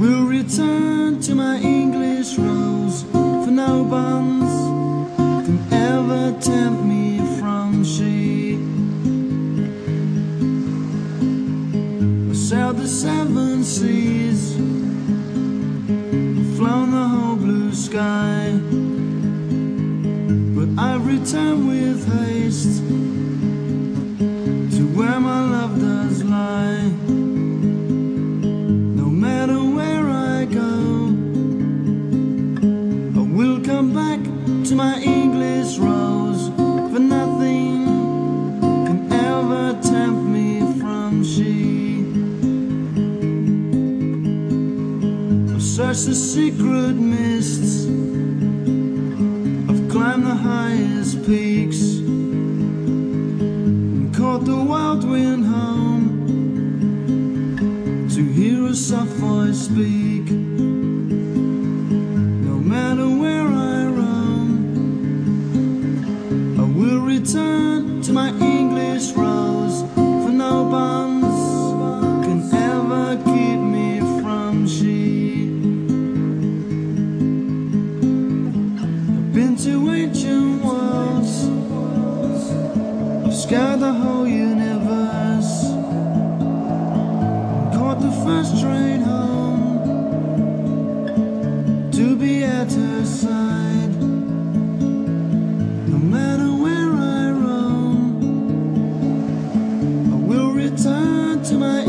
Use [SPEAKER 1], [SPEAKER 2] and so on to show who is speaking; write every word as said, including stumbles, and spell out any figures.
[SPEAKER 1] will return to my English rose, for no bonds can ever tempt me from she. I sailed the seven seas, flown the whole blue sky, but I've returned with haste to where my love does lie. No matter where I go, I will come back to my English rose, for nothing can ever tempt me from she. I've searched the secret mists, I've climbed the highest peaks, and caught the wild wind home to hear a soft voice speak. No matter where I roam, I will return to my English rose, for no bonds can ever keep me from she. I've been to ancient worlds, I've scoured the whole universe, caught the first train home to be at her side. No matter where I roam, I will return to my